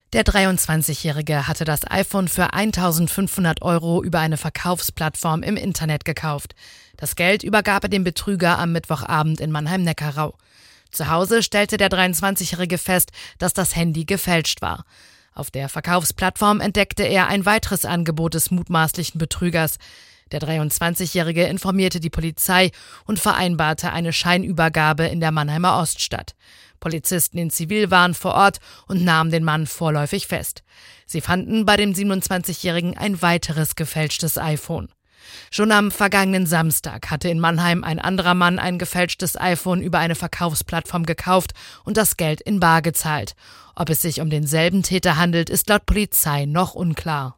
Der 23-Jährige hatte das iPhone für 1.500 € über eine Verkaufsplattform im Internet gekauft. Das Geld übergab er dem Betrüger am Mittwochabend in Mannheim-Neckarau. Zu Hause stellte der 23-Jährige fest, dass das Handy gefälscht war. Auf der Verkaufsplattform entdeckte er ein weiteres Angebot des mutmaßlichen Betrügers. Der 23-Jährige informierte die Polizei und vereinbarte eine Scheinübergabe in der Mannheimer Oststadt. Polizisten in Zivil waren vor Ort und nahmen den Mann vorläufig fest. Sie fanden bei dem 27-Jährigen ein weiteres gefälschtes iPhone. Schon am vergangenen Samstag hatte in Mannheim ein anderer Mann ein gefälschtes iPhone über eine Verkaufsplattform gekauft und das Geld in bar gezahlt. Ob es sich um denselben Täter handelt, ist laut Polizei noch unklar.